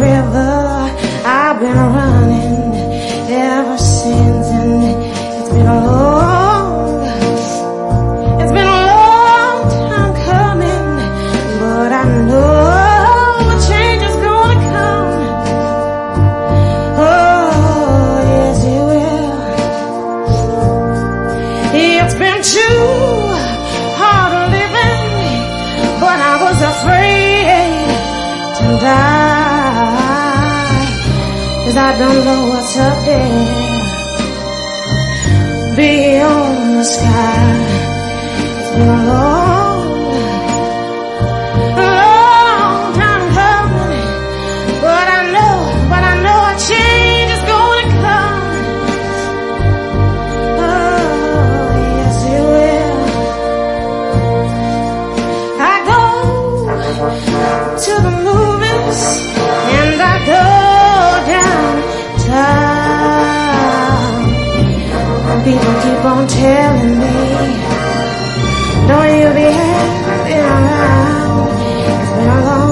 river. I've been running ever since, and it's been a long time coming, but I know a change is gonna come. Oh, yes it will. It's been too hard living, but I was afraid to die, 'cause I don't know what's up there beyond the sky. It's been a long time coming, but I know a change is gonna come. Oh, yes it will. I go to the movies and I go downtown, and people keep on telling me, don't you be hanging around. It's been a long